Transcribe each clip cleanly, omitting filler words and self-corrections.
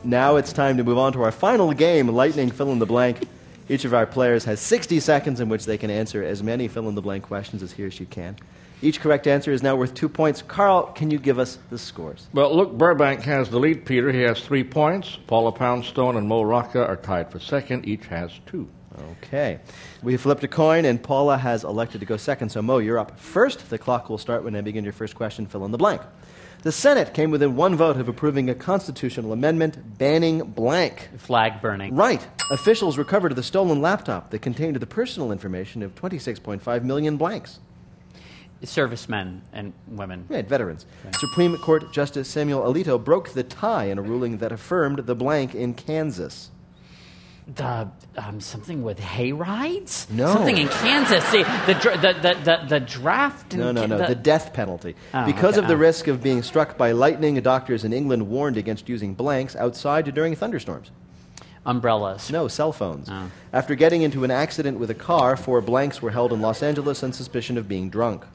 Now it's time to move on to our final game, Lightning Fill in the Blank. Each of our players has 60 seconds in which they can answer as many fill-in-the-blank questions as he or she can. Each correct answer is now worth 2 points. Carl, can you give us the scores? Well, Luke Burbank has the lead, Peter. He has 3 points. Paula Poundstone and Mo Rocca are tied for second. Each has 2. Okay. We flipped a coin, and Paula has elected to go second. So, Mo, you're up first. The clock will start when I begin your first question. Fill in the blank. The Senate came within one vote of approving a constitutional amendment banning blank. Flag burning. Right. Officials recovered the stolen laptop that contained the personal information of 26.5 million blanks. Servicemen and women. Right, veterans. Okay. Supreme Court Justice Samuel Alito broke the tie in a ruling that affirmed the blank in Kansas. Something with hay rides? No. Something in Kansas. See, the draft. No. The death penalty. Because of the risk of being struck by lightning, doctors in England warned against using blanks outside during thunderstorms. Umbrellas. No, cell phones. Oh. After getting into an accident with a car, 4 blanks were held in Los Angeles on suspicion of being drunk.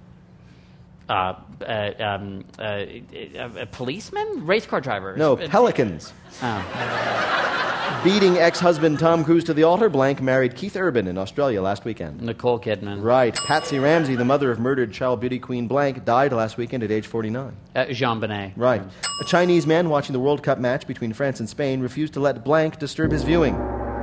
Policemen? Race car drivers? No, pelicans. Beating ex-husband Tom Cruise to the altar, blank married Keith Urban in Australia last weekend. Nicole Kidman. Right. Patsy Ramsey, the mother of murdered child beauty queen blank, died last weekend at age 49. Jean-Benet. Right. A Chinese man watching the World Cup match between France and Spain refused to let blank disturb his viewing.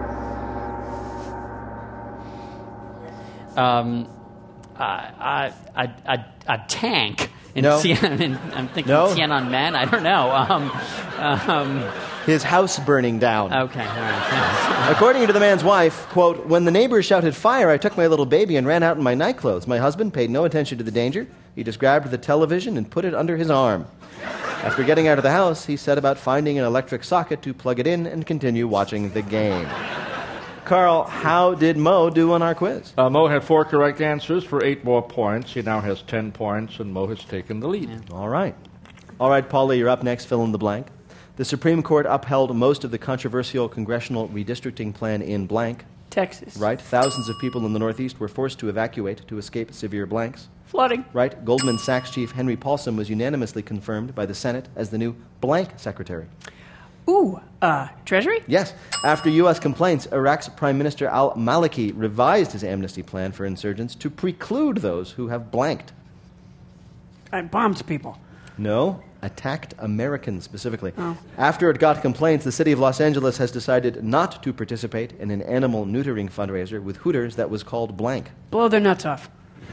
A tank. No. I'm thinking Tiananmen. I don't know. His house burning down. Okay, all right. According to the man's wife, quote, "When the neighbors shouted fire, I took my little baby and ran out in my nightclothes. My husband paid no attention to the danger. He just grabbed the television and put it under his arm. After getting out of the house, he set about finding an electric socket to plug it in and continue watching the game." Carl, how did Mo do on our quiz? Mo had 4 correct answers for 8 more points. He now has 10 points, and Mo has taken the lead. Yeah. All right, Paula, you're up next. Fill in the blank. The Supreme Court upheld most of the controversial congressional redistricting plan in blank. Texas. Right. Thousands of people in the Northeast were forced to evacuate to escape severe blanks. Flooding. Right. Goldman Sachs chief Henry Paulson was unanimously confirmed by the Senate as the new blank secretary. Ooh, Treasury? Yes. After U.S. complaints, Iraq's Prime Minister al-Maliki revised his amnesty plan for insurgents to preclude those who have blanked. Bombed people. No, attacked Americans specifically. Oh. After it got complaints, the city of Los Angeles has decided not to participate in an animal neutering fundraiser with Hooters that was called blank. Blow their nuts off.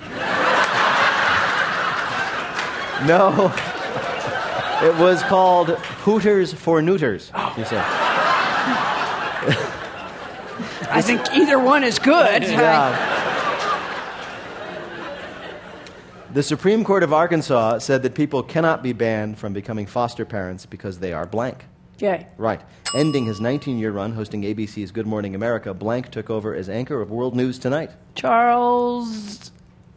No. It was called Hooters for Neuters, you said. I think either one is good. Yeah. The Supreme Court of Arkansas said that people cannot be banned from becoming foster parents because they are blank. Yay. Right. Ending his 19-year run hosting ABC's Good Morning America, blank took over as anchor of World News Tonight. Charles...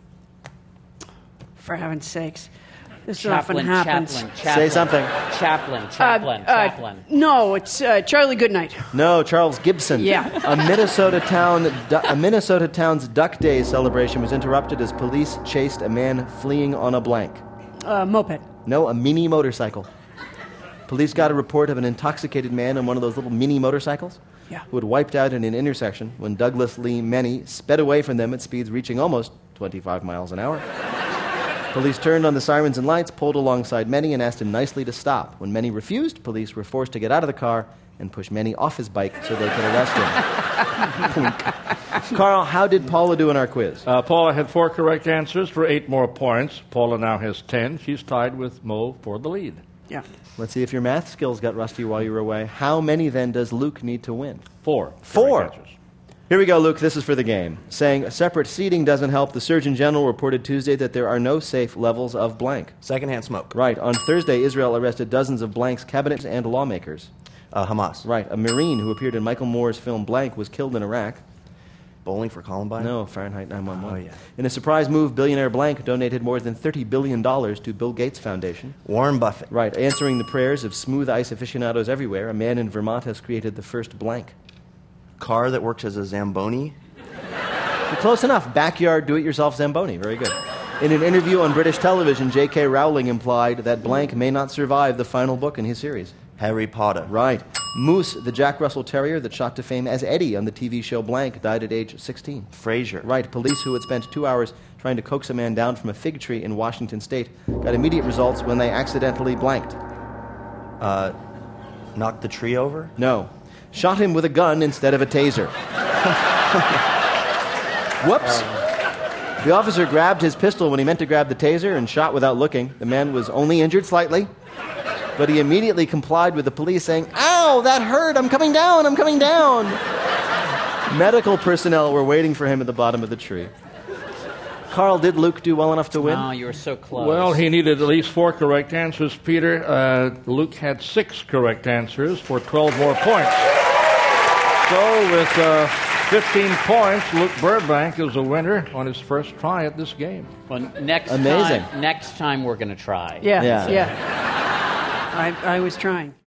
For heaven's sakes. This often happens. Say something. Chaplin. No, it's Charlie Goodnight. No, Charles Gibson. Yeah. A Minnesota town's Duck Day celebration was interrupted as police chased a man fleeing on a blank. Moped. No, a mini motorcycle. Police got a report of an intoxicated man on one of those little mini motorcycles who had wiped out in an intersection when Douglas Lee Menny sped away from them at speeds reaching almost 25 miles an hour. Police turned on the sirens and lights, pulled alongside Menny, and asked him nicely to stop. When Menny refused, police were forced to get out of the car and push Menny off his bike so they could arrest him. Carl, how did Paula do in our quiz? Paula had 4 correct answers for 8 more points. Paula now has 10. She's tied with Mo for the lead. Yeah. Let's see if your math skills got rusty while you were away. How many, then, does Luke need to win? 4. 4? Here we go, Luke. This is for the game. Saying separate seating doesn't help, the Surgeon General reported Tuesday that there are no safe levels of blank. Secondhand smoke. Right. On Thursday, Israel arrested dozens of blank's cabinets and lawmakers. Hamas. Right. A Marine who appeared in Michael Moore's film Blank was killed in Iraq. Bowling for Columbine? No, Fahrenheit 9/11. Oh, yeah. In a surprise move, billionaire blank donated more than $30 billion to Bill Gates Foundation. Warren Buffett. Right. Answering the prayers of smooth ice aficionados everywhere, a man in Vermont has created the first blank. Car that works as a Zamboni? You're close enough. Backyard do-it-yourself Zamboni. Very good. In an interview on British television, J.K. Rowling implied that blank may not survive the final book in his series. Harry Potter. Right. Moose, the Jack Russell Terrier that shot to fame as Eddie on the TV show Blank, died at age 16. Frasier. Right. Police who had spent 2 hours trying to coax a man down from a fig tree in Washington State got immediate results when they accidentally blanked. Knocked the tree over? No. Shot him with a gun instead of a taser. Whoops. The officer grabbed his pistol when he meant to grab the taser and shot without looking. The man was only injured slightly, but he immediately complied with the police saying, "Ow, that hurt, I'm coming down, I'm coming down." Medical personnel were waiting for him at the bottom of the tree. Carl, did Luke do well enough to win? Oh, you were so close. Well, he needed at least 4 correct answers, Peter. Luke had 6 correct answers for 12 more points. So with 15 points, Luke Burbank is a winner on his first try at this game. Well, next Amazing. time we're going to try. Yeah. Yeah. I was trying.